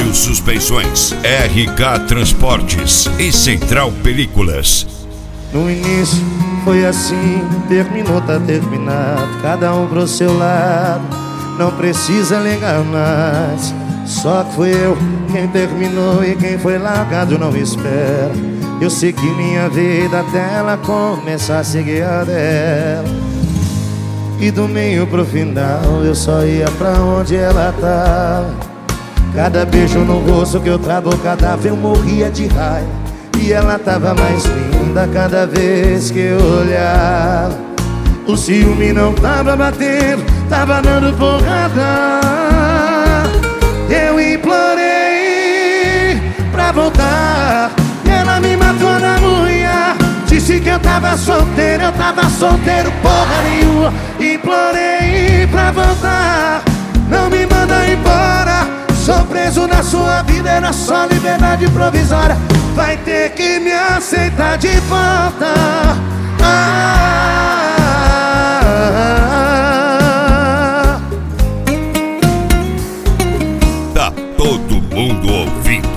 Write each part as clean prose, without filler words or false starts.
Baggio Suspensões, RK Transportes e Central Películas. No início foi assim, terminou, tá terminado, cada um pro seu lado, não precisa ligar mais. Só que fui eu quem terminou e quem foi largado não espera. Eu segui minha vida até ela começar a seguir a dela. E do meio pro final eu só ia pra onde ela tava. Cada beijo no rosto que eu trago o cadáver eu morria de raiva. E ela tava mais linda cada vez que eu olhava. O ciúme não tava batendo, tava dando porrada. Eu implorei pra voltar e ela me matou na unha. Disse que eu tava solteiro, porra nenhuma. Implorei pra voltar, não me manda embora. Sou preso na sua vida, era só liberdade provisória. Vai ter que me aceitar de volta. Tá todo mundo ouvindo,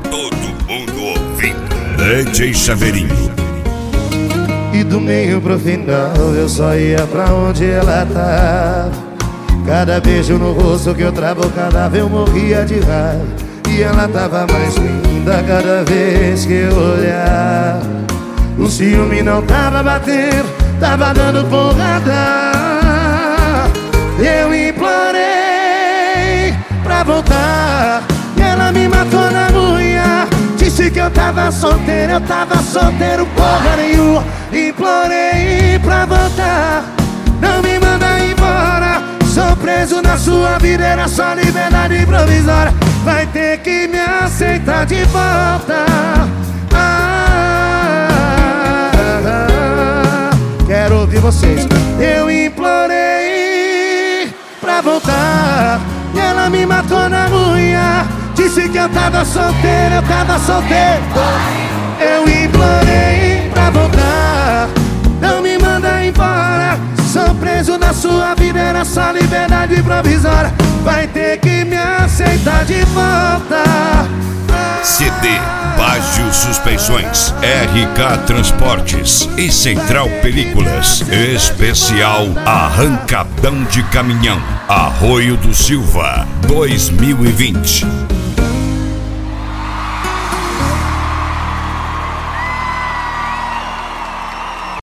DJ Chaveirinho. E do meio pro final eu só ia pra onde ela tava. Cada beijo no rosto que eu travo o cadáver eu morria de raiva. E ela tava mais linda cada vez que eu olhava. O ciúme não tava batendo, tava dando porrada. Eu implorei pra voltar e ela me matou na unha. Disse que eu tava solteiro, porra nenhuma. Implorei pra voltar, não me manda embora. Sou preso na sua vida, era só liberdade provisória. Vai ter que me aceitar de volta. Quero ouvir vocês. Eu implorei pra voltar e ela me matou na unha. Disse que eu tava solteiro, Eu implorei pra voltar, não me manda embora. Sou preso na sua vida, era só liberdade provisória. Vai ter que me aceitar de volta. CD Baggio Suspensões, RK Transportes e Central Películas. Especial Arrancadão de Caminhão, Arroio do Silva 2020.